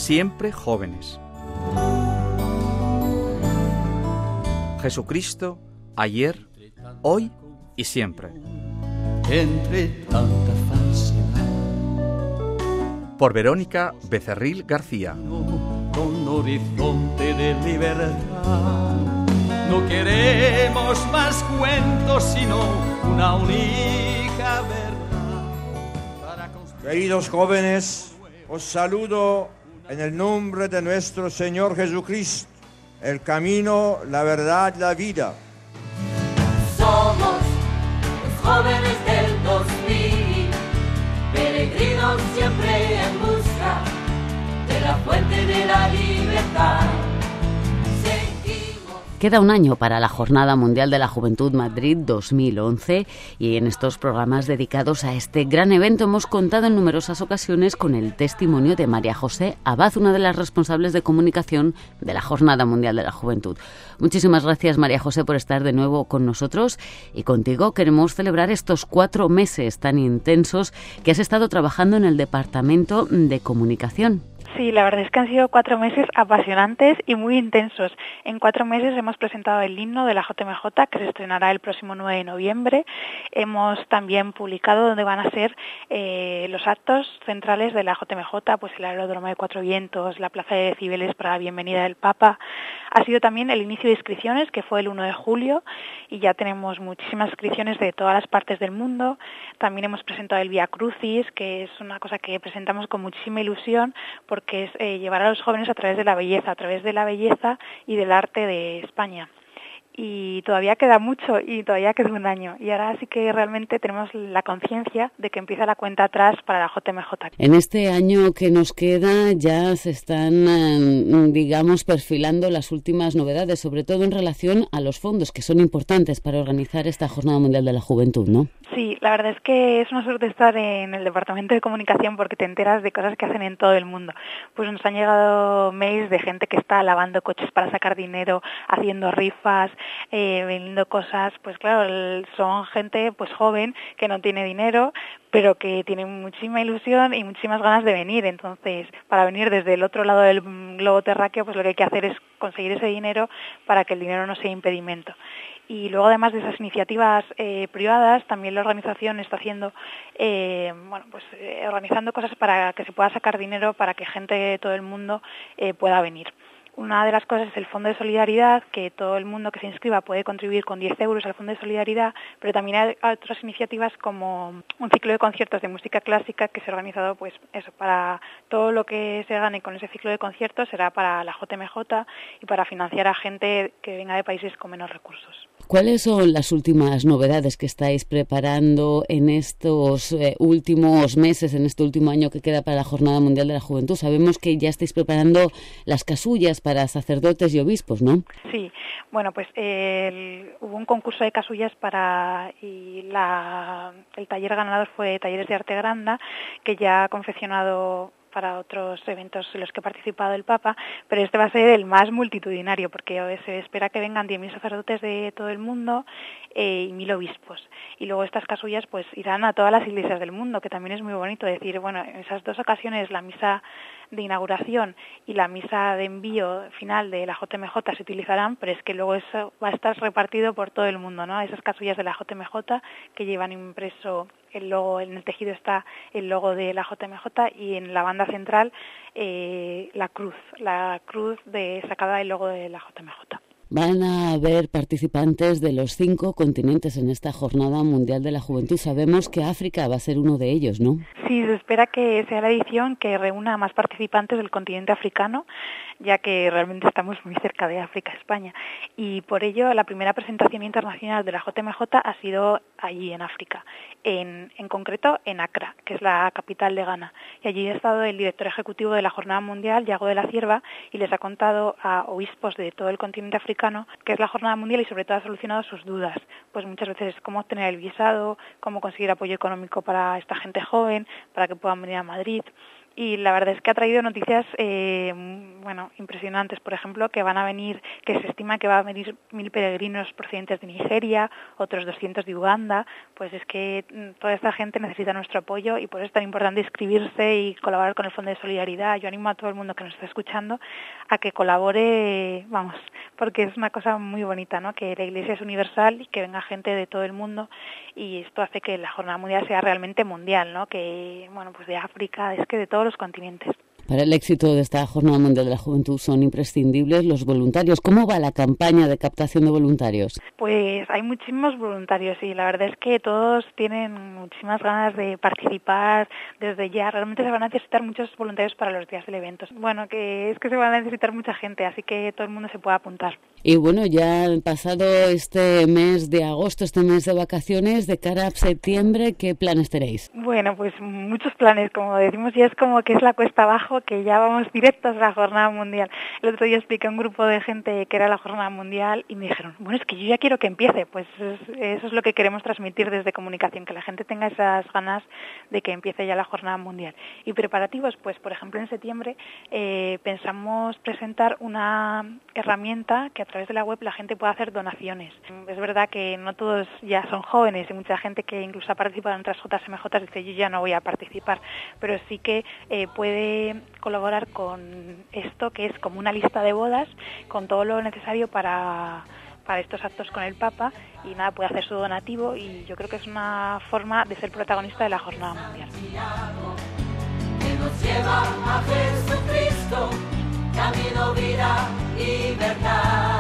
siempre jóvenes. Jesucristo, ayer, hoy y siempre. Entre tanta falsedad. Por Verónica Becerril García. Con horizonte de libertad. No queremos más cuentos, sino una única verdad. Queridos jóvenes, os saludo en el nombre de nuestro Señor Jesucristo, el camino, la verdad, la vida. Somos los jóvenes del 2000, peregrinos siempre en busca de la fuente de la libertad. Queda un año para la Jornada Mundial de la Juventud Madrid 2011 y en estos programas dedicados a este gran evento hemos contado en numerosas ocasiones con el testimonio de María José Abad, una de las responsables de comunicación de la Jornada Mundial de la Juventud. Muchísimas gracias, María José, por estar de nuevo con nosotros, y contigo queremos celebrar estos 4 meses tan intensos que has estado trabajando en el Departamento de Comunicación. Sí, la verdad es que han sido 4 meses apasionantes y muy intensos. En 4 meses hemos presentado el himno de la JMJ, que se estrenará el próximo 9 de noviembre. Hemos también publicado dónde van a ser los actos centrales de la JMJ, pues el aeródromo de Cuatro Vientos, la plaza de Cibeles para la bienvenida del Papa. Ha sido también el inicio de inscripciones, que fue el 1 de julio, y ya tenemos muchísimas inscripciones de todas las partes del mundo. También hemos presentado el Vía Crucis, que es una cosa que presentamos con muchísima ilusión, porque es llevar a los jóvenes a través de la belleza y del arte de España. Y todavía queda mucho y todavía queda un año. Y ahora sí que realmente tenemos la conciencia de que empieza la cuenta atrás para la JMJ. En este año que nos queda ya se están, perfilando las últimas novedades, sobre todo en relación a los fondos, que son importantes para organizar esta Jornada Mundial de la Juventud, ¿no? Sí, la verdad es que es una suerte estar en el Departamento de Comunicación porque te enteras de cosas que hacen en todo el mundo. Pues nos han llegado mails de gente que está lavando coches para sacar dinero, haciendo rifas, vendiendo cosas. Pues claro, son gente pues joven que no tiene dinero, pero que tiene muchísima ilusión y muchísimas ganas de venir. Entonces, para venir desde el otro lado del globo terráqueo, pues lo que hay que hacer es conseguir ese dinero para que el dinero no sea impedimento. Y luego, además de esas iniciativas privadas, también la organización está haciendo, organizando cosas para que se pueda sacar dinero para que gente de todo el mundo pueda venir. Una de las cosas es el Fondo de Solidaridad, que todo el mundo que se inscriba puede contribuir con 10 euros al Fondo de Solidaridad, pero también hay otras iniciativas como un ciclo de conciertos de música clásica que se ha organizado, pues eso, para todo lo que se gane con ese ciclo de conciertos será para la JMJ y para financiar a gente que venga de países con menos recursos. ¿Cuáles son las últimas novedades que estáis preparando en estos últimos meses, en este último año que queda para la Jornada Mundial de la Juventud? Sabemos que ya estáis preparando las casullas para sacerdotes y obispos, ¿no? Sí, bueno, pues hubo un concurso de casullas el taller ganador fue Talleres de Arte Granda, que ya ha confeccionado para otros eventos en los que ha participado el Papa, pero este va a ser el más multitudinario porque se espera que vengan 10.000 sacerdotes de todo el mundo y 1.000 obispos. Y luego estas casullas pues irán a todas las iglesias del mundo, que también es muy bonito decir, bueno, en esas 2 ocasiones la misa de inauguración y la misa de envío final de la JMJ se utilizarán, pero es que luego eso va a estar repartido por todo el mundo, ¿no? Esas casullas de la JMJ que llevan impreso el logo, en el tejido está el logo de la JMJ y en la banda central la cruz sacada del logo de la JMJ. Van a haber participantes de los 5 continentes en esta Jornada Mundial de la Juventud. Sabemos que África va a ser uno de ellos, ¿no? Sí, se espera que sea la edición que reúna a más participantes del continente africano, ya que realmente estamos muy cerca de África, España. Y por ello, la primera presentación internacional de la JMJ ha sido allí en África, en concreto en Accra, que es la capital de Ghana. Y allí ha estado el director ejecutivo de la Jornada Mundial, Yago de la Cierva, y les ha contado a obispos de todo el continente africano que es la Jornada Mundial y sobre todo ha solucionado sus dudas. Pues muchas veces cómo obtener el visado, cómo conseguir apoyo económico para esta gente joven, para que puedan venir a Madrid. y la verdad es que ha traído noticias impresionantes. Por ejemplo, que se estima que va a venir 1.000 peregrinos procedentes de Nigeria, otros 200 de Uganda. Pues es que toda esta gente necesita nuestro apoyo y por eso es tan importante inscribirse y colaborar con el Fondo de Solidaridad. Yo animo a todo el mundo que nos está escuchando a que colabore, porque es una cosa muy bonita, ¿no? Que la Iglesia es universal y que venga gente de todo el mundo, y esto hace que la Jornada Mundial sea realmente mundial, ¿no? Que, pues de África, es que de todos los continentes. Para el éxito de esta Jornada Mundial de la Juventud son imprescindibles los voluntarios. ¿Cómo va la campaña de captación de voluntarios? Pues hay muchísimos voluntarios y la verdad es que todos tienen muchísimas ganas de participar desde ya. Realmente se van a necesitar muchos voluntarios para los días del evento. Que se van a necesitar mucha gente, así que todo el mundo se puede apuntar. Y ya pasado este mes de agosto, este mes de vacaciones, de cara a septiembre, ¿qué planes tenéis? Pues muchos planes, como decimos, ya es como que es la cuesta abajo, que ya vamos directos a la Jornada Mundial. El otro día expliqué a un grupo de gente que era la Jornada Mundial y me dijeron, es que yo ya quiero que empiece. Pues eso es lo que queremos transmitir desde Comunicación, que la gente tenga esas ganas de que empiece ya la Jornada Mundial. Y preparativos, pues por ejemplo en septiembre pensamos presentar una herramienta que a través de la web la gente puede hacer donaciones. Es verdad que no todos ya son jóvenes y mucha gente que incluso ha participado en otras JSMJ dice yo ya no voy a participar, pero sí que puede colaborar con esto, que es como una lista de bodas con todo lo necesario para estos actos con el Papa, y puede hacer su donativo, y yo creo que es una forma de ser protagonista de la Jornada Mundial. Que nos lleva a Jesucristo, camino, vida y verdad.